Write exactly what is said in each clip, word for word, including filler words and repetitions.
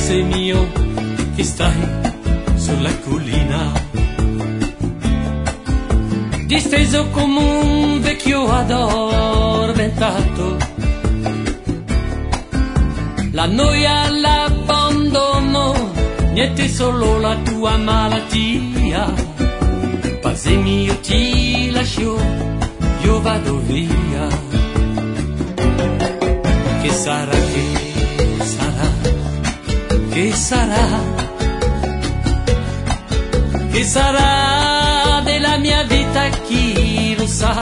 paese mio che stai sulla collina, disteso come un vecchio addormentato. La noia, l'abbandono, niente, solo la tua malattia. Paese mio, ti lascio, io vado via. Che sarà, che sarà, che sarà, che sarà della mia vita, chi lo sa.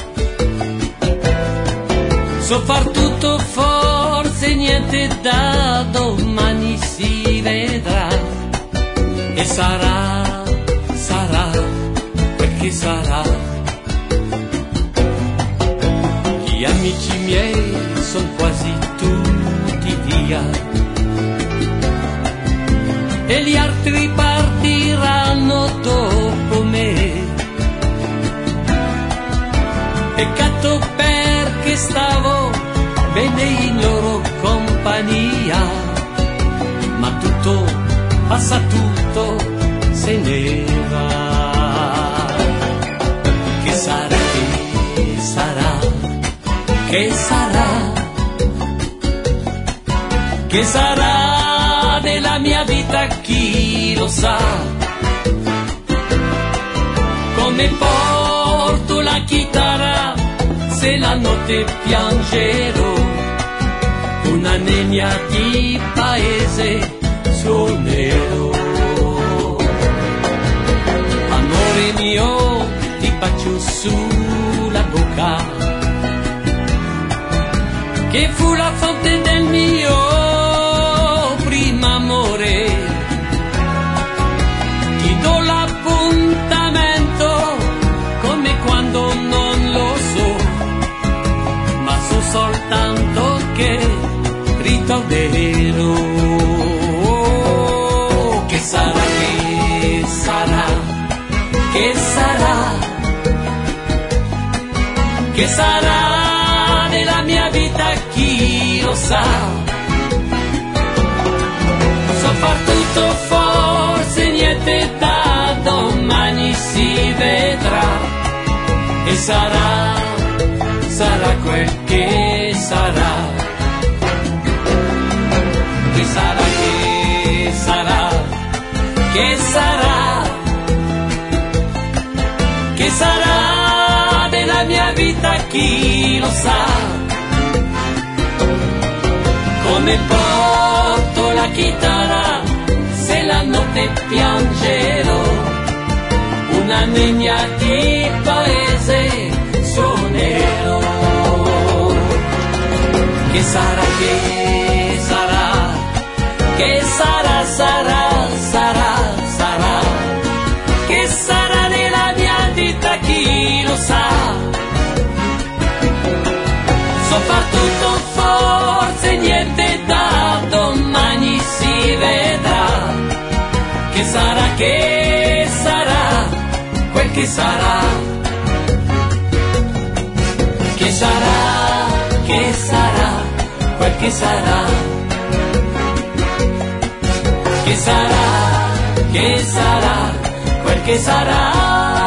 So far tutto, forse niente, da domani si vedrà. E sarà, sarà, perché sarà. Gli amici miei son quasi tutti via e gli altri partiranno dopo me. Peccato, perché stavo bene in loro compagnia, ma tutto passa, tutto se ne va. Che sarà, che sarà, che sarà, che sarà della mia vita, chi lo sa. Come porto la chitarra se la notte piangerò, una nenia di paese suonerò. Amore mio, ti bacio sulla bocca, che fu la fonte del mio primo amore. Ti do l'appuntamento come quando non lo so, ma so soltanto che ritornerò. Che sarà, che sarà, che sarà, che sarà della mia vita, chi lo sa. So far tutto, forse niente, da domani si vedrà. E sarà, sarà quel che sarà. Che sarà, che sarà, che sarà, che sarà della mia vita, chi lo sa. Come porto la chitarra se la notte piangerò, una nenia di paese suonerò. Che sarà, che sarà, che sarà, sarà, sarà, sarà, che sarà della mia vita, chi lo sa. So far tutto, forse niente, da domani si vedrà. Che sarà, che sarà, quel che sarà. Che sarà, che sarà, quel che sarà. Che sarà, che sarà, quel che sarà.